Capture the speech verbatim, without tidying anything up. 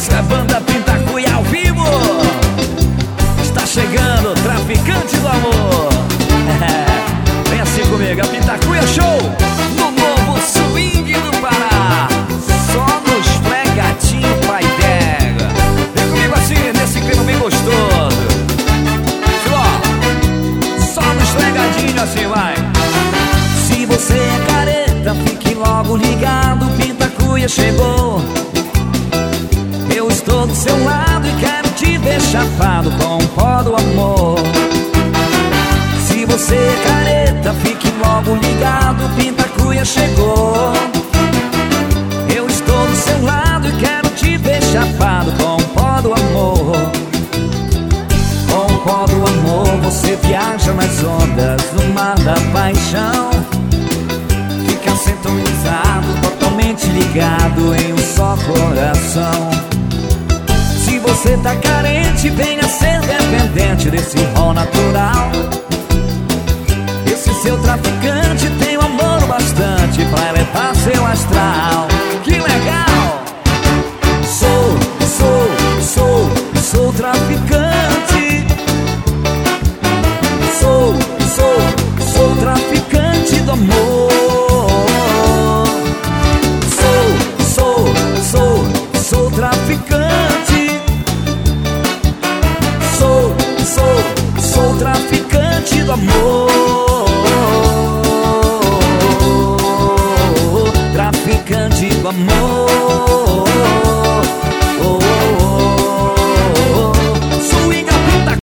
Isso é banda Pintacuia ao vivo. Está chegando o traficante do amor. Vem assim comigo, a Pintacuia Show no novo swing do Pará. Só nos fregatinhos pai pega. Vem comigo assim, nesse clima bem gostoso. Só nos fregadinhos assim, vai. Se você é careta, fique logo ligado, Pintacuia chegou. Eu estou do seu lado e quero te ver chapado com o pó do amor. Se você é careta, fique logo ligado, Pintacuia chegou. Eu estou do seu lado e quero te ver chapado com o pó do amor. Com o pó do amor você viaja nas ondas do mar da paixão. Fica sintonizado, totalmente ligado em um só coração. Se você tá carente, venha ser dependente desse rol natural. Esse seu traficante tem um amor bastante pra levar seu astral. Que legal! Sou, sou, sou, sou traficante. Sou, sou, sou traficante do amor. Sou, sou, sou, sou traficante. Sou, sou, sou traficante do amor. Traficante do amor.